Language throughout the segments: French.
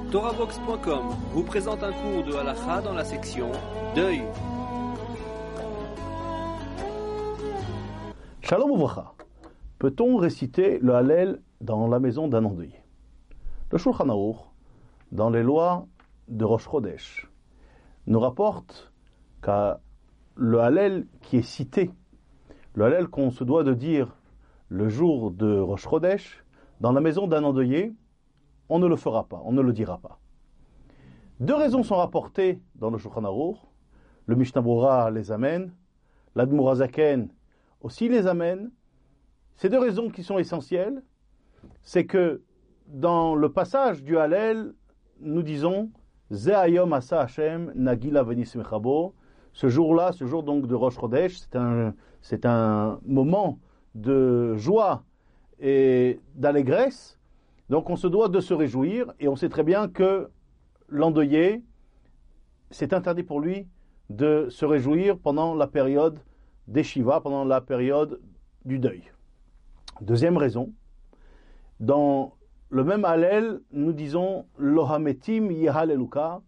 TorahBox.com vous présente un cours de halakha dans la section Deuil. Shalom Uvracha. Peut-on réciter le Hallel dans la maison d'un endeuillé? Le Shulchan Aruch, dans les lois de Rosh Chodesh, nous rapporte que le Hallel qui est cité, le Hallel qu'on se doit de dire le jour de Rosh Chodesh, dans la maison d'un endeuillé, on ne le fera pas, on ne le dira pas. Deux raisons sont rapportées dans le Shulchan Aruch. Le Mishnah Berurah les amène, l'Admor HaZaken aussi les amène. Ces deux raisons qui sont essentielles, c'est que dans le passage du Hallel, nous disons Ze Hayom Asa Hashem Nagila Venismechabo. Ce jour-là, ce jour donc de Rosh Chodesh, c'est un moment de joie et d'allégresse. Donc on se doit de se réjouir, et on sait très bien que l'endeuillé, c'est interdit pour lui de se réjouir pendant la période des Shiva, pendant la période du deuil. Deuxième raison, dans le même Hallel, nous disons Lohametim Yehaleluka.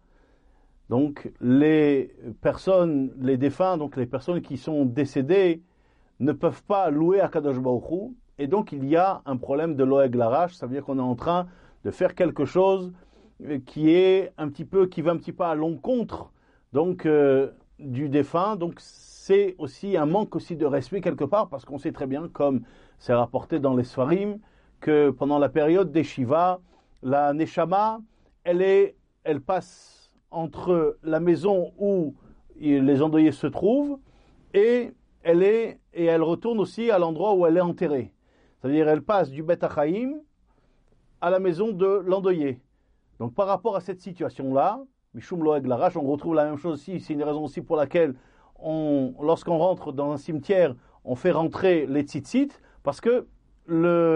Donc les personnes, les défunts, donc les personnes qui sont décédées, ne peuvent pas louer Akadosh Baruch Hu, et donc il y a un problème de Loeg Larash. Ça veut dire qu'on est en train de faire quelque chose qui va un petit peu à l'encontre donc du défunt. Donc c'est aussi un manque aussi de respect quelque part, parce qu'on sait très bien, comme c'est rapporté dans les Sfarim, que pendant la période des Shiva, la Neshama, elle passe entre la maison où les endeuillés se trouvent et elle retourne aussi à l'endroit où elle est enterrée. C'est-à-dire elle passe du Bet HaChaim à la maison de l'endeuillé. Donc par rapport à cette situation-là, Mishum Loeg Larash, on retrouve la même chose aussi. C'est une raison aussi pour laquelle lorsqu'on rentre dans un cimetière, on fait rentrer les tzitzit, parce que pour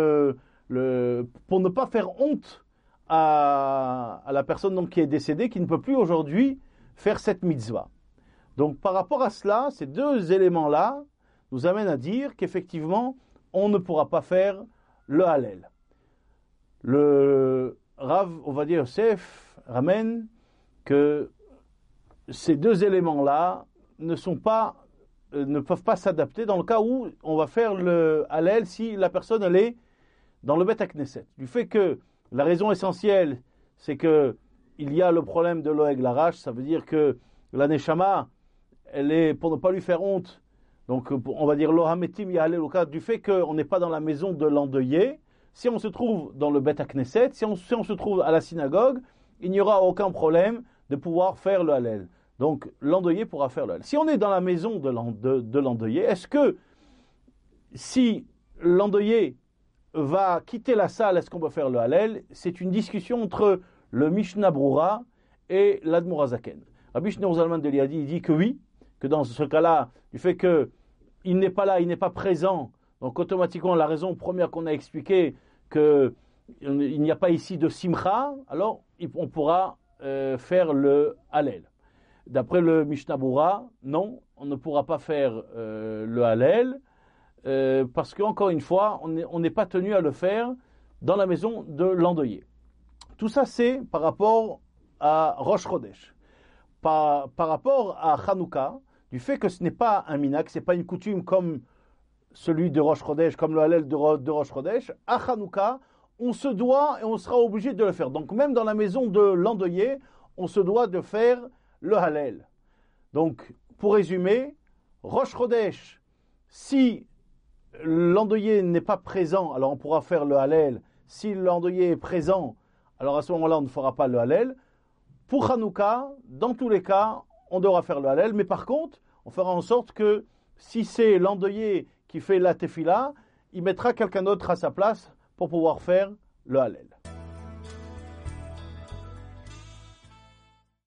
ne pas faire honte à la personne donc qui est décédée, qui ne peut plus aujourd'hui faire cette mitzvah. Donc par rapport à cela, ces deux éléments-là nous amènent à dire qu'effectivement, on ne pourra pas faire le Hallel. Le Rav, on va dire Yosef, ramène que ces deux éléments-là ne peuvent pas s'adapter dans le cas où on va faire le Hallel si la personne elle est dans le Bet HaKnesset. Du fait que la raison essentielle, c'est que il y a le problème de Loeg Larash, ça veut dire que la Neshama, elle est, pour ne pas lui faire honte, donc on va dire Lohametim Yehaleluka, du fait qu'on n'est pas dans la maison de l'endeuillé. Si on se trouve dans le Bet HaKnesset, si on se trouve à la synagogue, il n'y aura aucun problème de pouvoir faire le Hallel. Donc l'endeuillé pourra faire le Hallel. Si on est dans la maison de l'endeuillé, est-ce que si l'endeuillé va quitter la salle, est-ce qu'on peut faire le Hallel? C'est une discussion entre le Mishnah Berurah et l'Admor HaZaken. Rabbi Shneur Zalman de Liadi, il dit que oui, que dans ce cas-là, du fait qu'il n'est pas là, il n'est pas présent, donc automatiquement la raison première qu'on a expliquée, qu'il n'y a pas ici de simcha, alors on pourra faire le Hallel. D'après le Mishnah Berurah, non, on ne pourra pas faire le Hallel, parce qu'encore une fois, on n'est pas tenu à le faire dans la maison de l'endeuillé. Tout ça, c'est par rapport à Rosh Chodesh. Par rapport à Hanouka, du fait que ce n'est pas un minak, ce n'est pas une coutume comme celui de Rosh Chodesh, comme le Hallel de Rosh Chodesh, à Hanouka, on se doit et on sera obligé de le faire. Donc même dans la maison de l'endeuillé, on se doit de faire le Hallel. Donc pour résumer, Rosh Chodesh, si l'endeuillé n'est pas présent, alors on pourra faire le Hallel. Si l'endeuillé est présent, alors à ce moment-là, on ne fera pas le Hallel. Pour Hanouka, dans tous les cas, on devra faire le Hallel, mais par contre, on fera en sorte que si c'est l'endeuillé qui fait la tefila, il mettra quelqu'un d'autre à sa place pour pouvoir faire le Hallel.